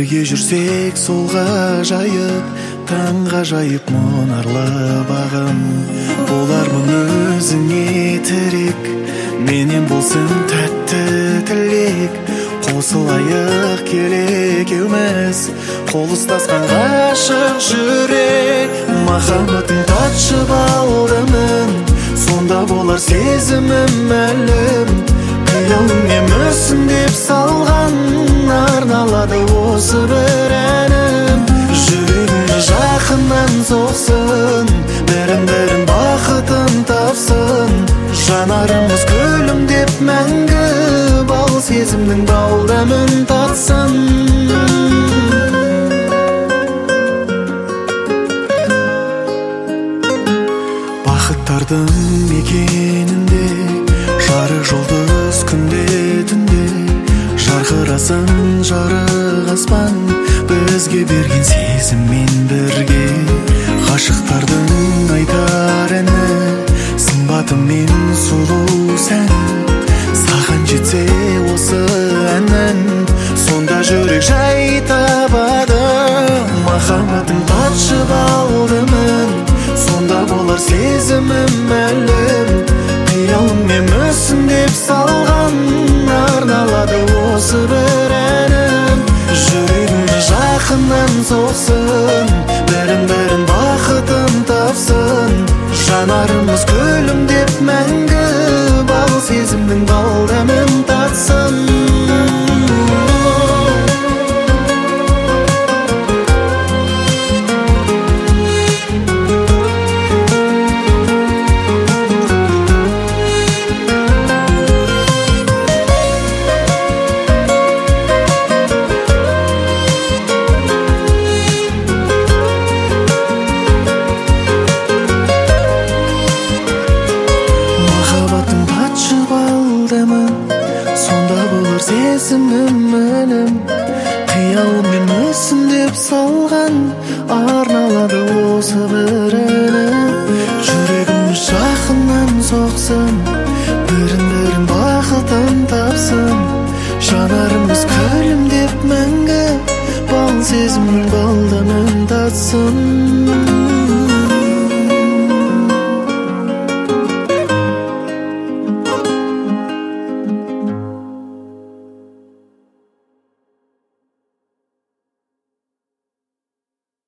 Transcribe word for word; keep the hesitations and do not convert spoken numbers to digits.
Бірге жүрсек солға жайып, таңға жайып мұнарлы бағым. Болармын өзіңе тірек, менен болсын тәтті тілек. Қосылайық келек еуміз, қол ұстасқан ғашық жүрек. Махаббаттың татшы балдымын, сонда болар сезімім мәлім. Қиялыңе мүсін деп салған, арналады осы бір әнім. Жүрегіме жақыннан соқсын, бірін-бірін бақытын тапсын. Жанарымыз күлімдеп мәңгі, бал сезімнің балдамын татсын. Бақыттардың мекенінде жарық жұлдыз күнде түнде, жарқырасын жарық аспан, бізге берген сезіммен бірге. Ғашықтардың айтар әні, сымбаты мен сұлу сәні. Саған жетсе осы әнін, сонда жүрек жай табады. Махаббаттың татшы балдымын, сонда болар сезімім мәлім. Қиялыңе мүсін деп салған, арналады осы бір әнім. Жүрегіме жақыннан соқсын, бірін-бірін бақытын тапсын. Жанарымыз күлімдеп мәңгі, бал сезімнің балдамын татсын. Сонда болар сезімім мәлім. Қиялыммен мүсін деп салған, арналады осы бір әнім. Жүрегіміз жақыннан соқсын, бірін-бірін бақытын тапсын. Жанарымыз күлімдеп мәңгі, бал сезімнің балдамын татсын.